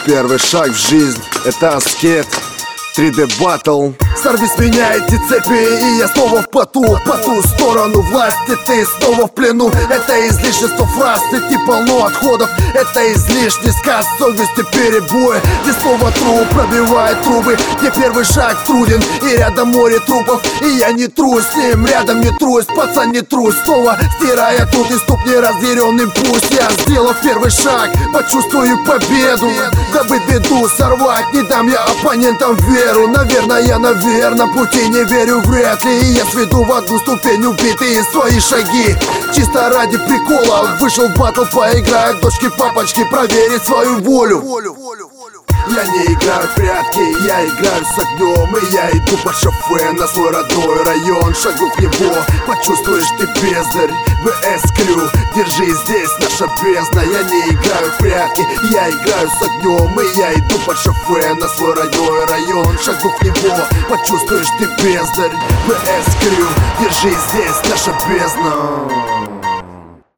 Первый шаг в жизнь — это аскет. 3D Battle. Сорви с меня эти цепи, и я снова в поту. По ту сторону власти ты снова в плену. Это излишество фраз, ты полно отходов. Это излишний сказ, совести перебоя. Где слово труп пробивает трубы, где первый шаг труден, и рядом море трупов. И я не трусь с ним, рядом не трусь, пацан, не трусь. Снова стирая тут и ступни разъяренным пусть. Я сделав первый шаг, почувствую победу. Дабы беду сорвать, не дам я оппонентам веру. Наверное, на верном пути, не верю вряд ли. И я сведу в одну ступень убитые свои шаги. Чисто ради прикола вышел в батл, поиграю дочки папочки, проверить свою волю. Я не играю в прятки, я играю с огнем. И я иду по шофе на свой родной район. Шагу в него, почувствуешь ты бездарь. ВС Крю, держи здесь наша бездна. Я не играю в прятки, я играю с огнем. И я иду по шофе на свой родной район. Шагу в него, почувствуешь ты бездарь. ВС Крю, держи здесь наша бездна.